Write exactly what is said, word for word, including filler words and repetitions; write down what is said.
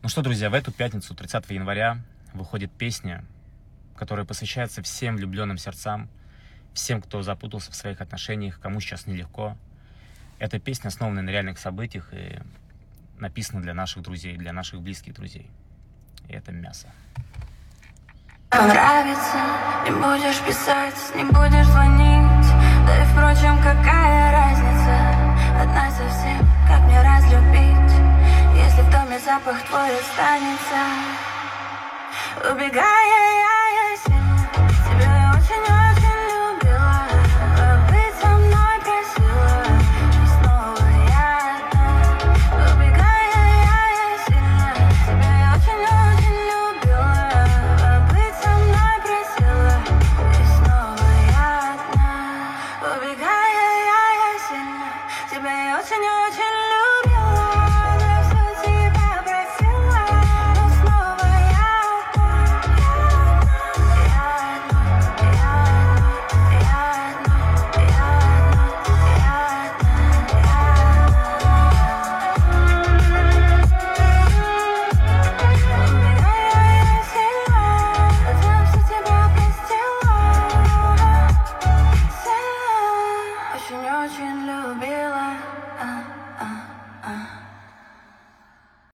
Ну что, друзья, в эту пятницу, тридцатого января, выходит песня, которая посвящается всем влюбленным сердцам, всем, кто запутался в своих отношениях, кому сейчас нелегко. Эта песня основана на реальных событиях и написана для наших друзей, для наших близких друзей. И это мясо. Нравится, не будешь писать, не будешь звонить. Да и впрочем, какая разница? Одна совсем, как мне разлюбить, если в доме запах твой останется. Убегая, я, я сильно, тебе очень